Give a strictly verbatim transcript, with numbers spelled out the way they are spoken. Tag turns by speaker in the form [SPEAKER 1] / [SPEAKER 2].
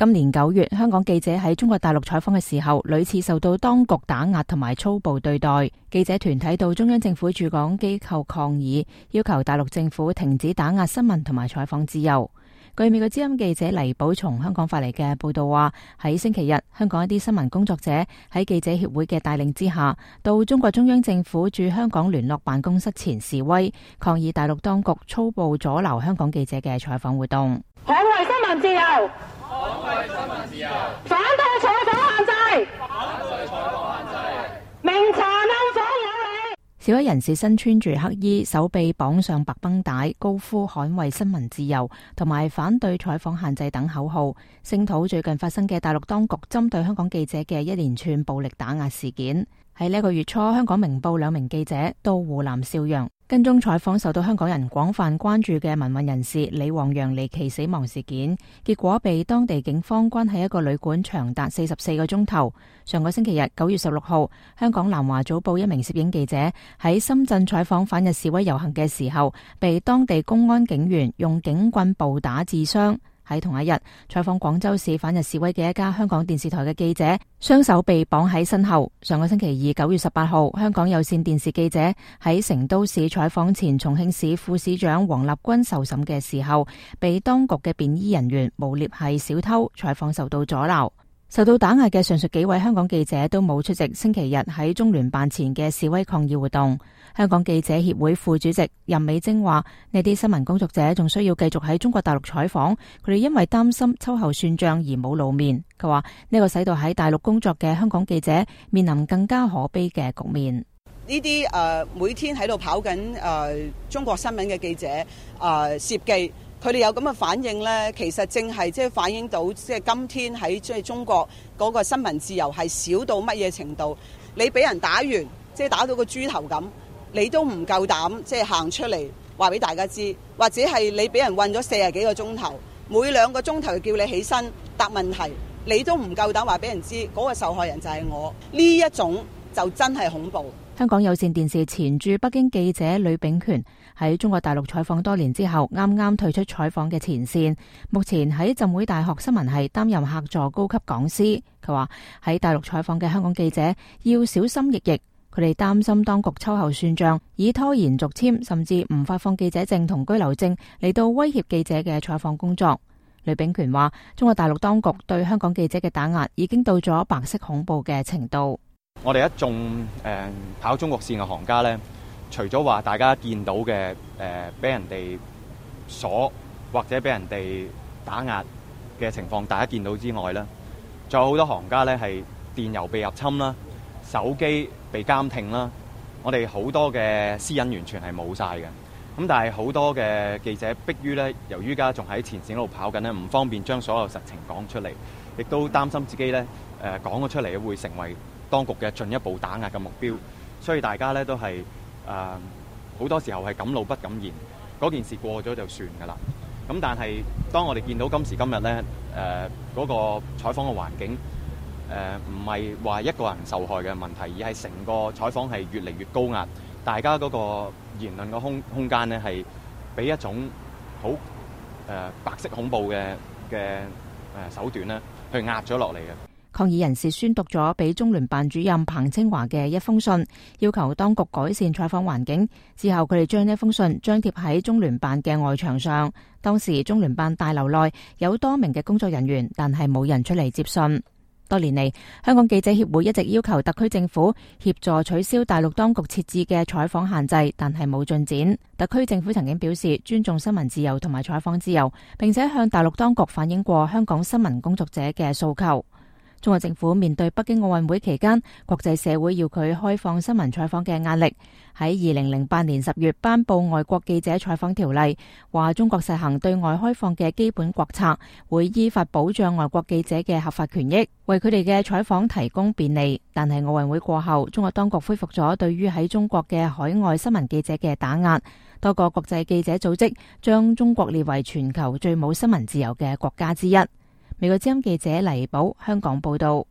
[SPEAKER 1] 今年九月，香港記者喺中國大陸採訪嘅時候，屢次受到當局打壓同埋粗暴對待。記者團體到中央政府駐港機構抗議，要求大陸政府停止打壓新聞同埋採訪自由。據美國之音記者黎寶從香港發嚟嘅報道話，喺星期日，香港一啲新聞工作者喺記者協會嘅帶領之下，到中國中央政府駐香港聯絡辦公室前示威，抗議大陸當局粗暴阻撓香港記者嘅採訪活動。
[SPEAKER 2] 捍衛新聞自由，
[SPEAKER 3] 捍衛新聞自由，
[SPEAKER 2] 反對採訪限制，
[SPEAKER 3] 反對採訪限制，
[SPEAKER 2] 明查暗訪有理。
[SPEAKER 1] 示威人士身穿住黑衣，手臂綁上白繃帶，高呼捍衛新聞自由同埋反對採訪限制等口號，聲討最近發生嘅大陸當局針對香港記者嘅一連串暴力打壓事件。喺呢個月初，香港明報兩名記者到湖南邵陽跟蹤採訪受到香港人廣泛關注嘅民運人士李旺陽離奇死亡事件，結果被當地警方關喺一個旅館長達四十四個鐘頭。上個星期日九月十六號，香港南華早報一名攝影記者喺深圳採訪反日示威遊行嘅時候，被當地公安警員用警棍暴打致傷。喺同一日，採訪廣州市反日示威嘅一家香港電視台嘅記者，雙手被綁喺身後。上個星期二九月十八號，香港有線電視記者喺成都市採訪前重慶市副市長王立軍受審嘅時候，被當局嘅便衣人員誣衊係小偷，採訪受到阻撓。受到打壓嘅上述幾位香港記者都冇出席星期日喺中聯辦前嘅示威抗議活動。香港記者協會副主席任美貞話：呢啲新聞工作者仲需要繼續喺中國大陸採訪，佢哋因為擔心秋後算賬而冇露面。佢話呢個使到喺大陸工作嘅香港記者面臨更加可悲嘅局面。
[SPEAKER 4] 呢啲誒每天喺度跑緊誒、呃、中國新聞嘅記者誒攝記。佢哋有咁嘅反應呢，其實正係即係反映到即係今天喺即係中國嗰個新聞自由係少到乜嘢程度？你俾人打完，即係打到個豬頭咁，你都唔夠膽即係行出嚟話俾大家知，或者係你俾人韞咗四十幾個鐘頭，每兩個鐘頭叫你起身答問題，你都唔夠膽話俾人知嗰個受害人就係我。呢一種就真係恐怖。
[SPEAKER 1] 香港有線電視前駐北京記者呂秉權喺中國大陸採訪多年之後，啱啱退出採訪嘅前線，目前喺浸會大學新聞系擔任客座高級講師。佢話喺大陸採訪嘅香港記者要小心翼翼，佢哋擔心當局秋後算賬，以拖延續簽甚至唔發放記者證同居留證嚟到威脅記者嘅採訪工作。呂秉權話：中國大陸當局對香港記者嘅打壓已經到咗白色恐怖嘅程度。
[SPEAKER 5] 我哋一眾誒跑中國線嘅行家咧，除咗話大家見到嘅誒俾人哋鎖或者俾人哋打壓嘅情況，大家見到之外咧，仲有好多行家咧係電郵被入侵啦，手機被監聽啦，我哋好多嘅私隱完全係冇晒嘅。咁但係好多嘅記者迫於咧，由於家仲喺前線度跑緊咧，唔方便將所有實情講出嚟，亦都擔心自己咧誒講咗出嚟會成為當局嘅進一步打壓嘅目標，所以大家咧都係誒好多時候係敢怒不敢言，嗰件事過咗就算㗎啦。咁但係當我哋見到今時今日咧誒嗰個採訪嘅環境誒唔係話一個人受害嘅問題，而係成個採訪係越嚟越高壓，大家嗰個言論嘅空空間咧係俾一種好誒、呃、白色恐怖嘅嘅誒手段咧去壓咗落嚟嘅。
[SPEAKER 1] 抗議人士宣讀咗俾中聯辦主任彭清華嘅一封信，要求當局改善採訪環境。之後佢哋將呢封信張貼喺中聯辦嘅外牆上。當時中聯辦大樓內有多名嘅工作人員，但係冇人出嚟接信。多年嚟，香港記者協會一直要求特區政府協助取消大陸當局設置嘅採訪限制，但係冇進展。特區政府曾經表示尊重新聞自由同埋採訪自由，並且向大陸當局反映過香港新聞工作者嘅訴求。中國政府面對北京奧運會期間國際社會要佢開放新聞採訪嘅壓力，喺二零零八年十月頒布外國記者採訪條例，話中國實行對外開放嘅基本國策，會依法保障外國記者嘅合法權益，為佢哋嘅採訪提供便利。但係奧運會過後，中國當局恢復咗對於喺中國嘅海外新聞記者嘅打壓，多個國際記者組織將中國列為全球最冇新聞自由嘅國家之一。美國之音記者黎寶香港報道。